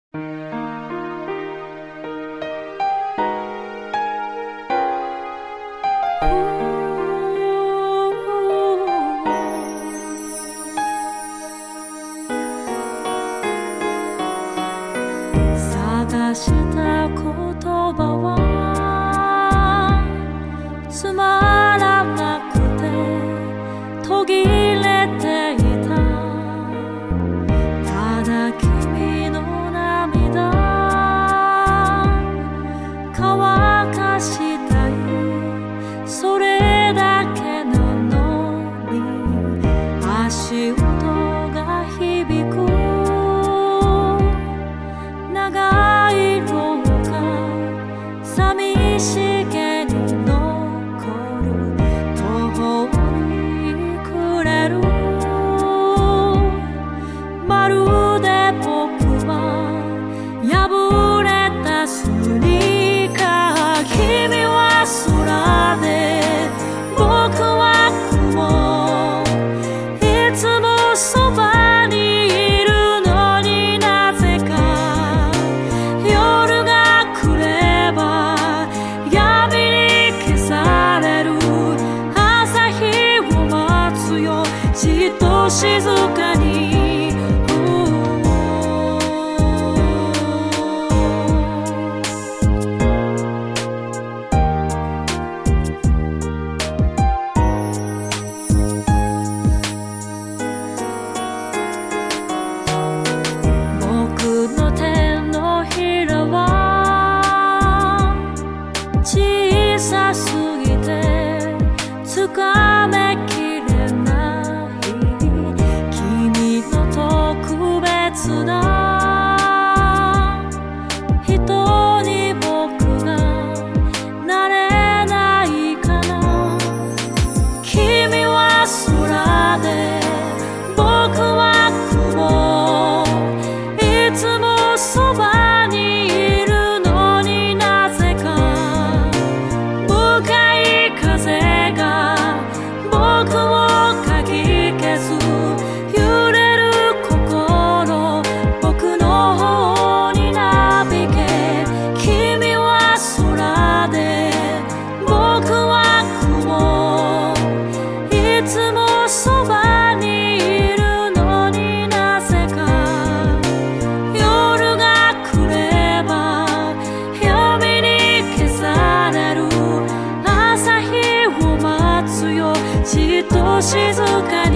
探した言葉はつまらなくて途切れていた。ただ君の涙乾かしたい、それだけなのに足音が響く。長い廊下寂しげに残る、途方に暮れる。まるで僕は破れたスニーカー。君は空で僕は雲、いつもそばにいるのになぜか夜が来れば闇に消される。朝日を待つよ、じっと静かに。僕の手のひらは小さすぎてつかめきれない。君の特別な人に僕がなれないかな。君は空で僕は雲、いつもそばにいるのになぜか向かい風が僕をかき消す。揺れる心、僕の方になびけ。君は空で僕は雲、いつもそばにいるのになぜか夜が来れば闇に消される。朝日を待つよ、じっと静かに。